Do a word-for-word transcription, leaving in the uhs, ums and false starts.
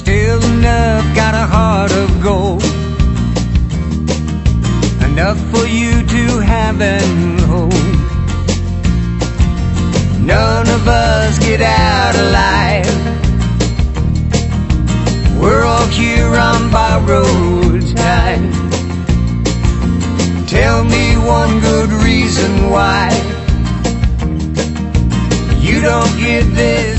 still enough, got a heart of gold, enough for you to have and hold. None of us get out alive. We're all here on borrowed time. Tell me one good reason why you don't get this